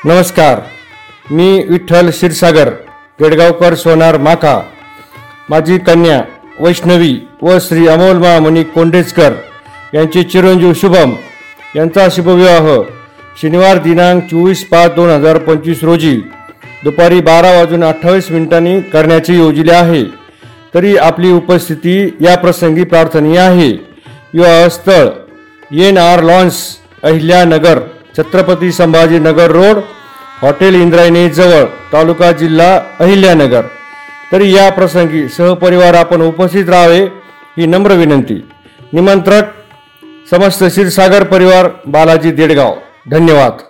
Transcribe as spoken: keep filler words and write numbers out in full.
नमस्कार, मी विठ्ठल क्षीरसागर गेडगावकर सोनार माका, माझी कन्या वैष्णवी व श्री अमोल महामणी कोंडेचकर यांचे चिरंजीव शुभम यांचा शुभविवाह शनिवार दिनांक चोवीस पाच दोन हजार पंचवीस रोजी दुपारी बारा वाजून अठ्ठावीस मिनिटांनी करण्याचे योजिले आहे. तरी आपली उपस्थिती या प्रसंगी प्रार्थनीय आहे. विवाह स्थळ N R lawns, Ahilyanagar, Chhatrapati Sambhajinagar road, hotel Indrayani जवळ, तालुका जिल्हा अहिल्यानगर. तरी या प्रसंगी सहपरिवार आपण उपस्थित राहावे ही नम्र विनंती. निमंत्रक समस्त क्षीरसागर परिवार, बालाजी देडगाव. धन्यवाद.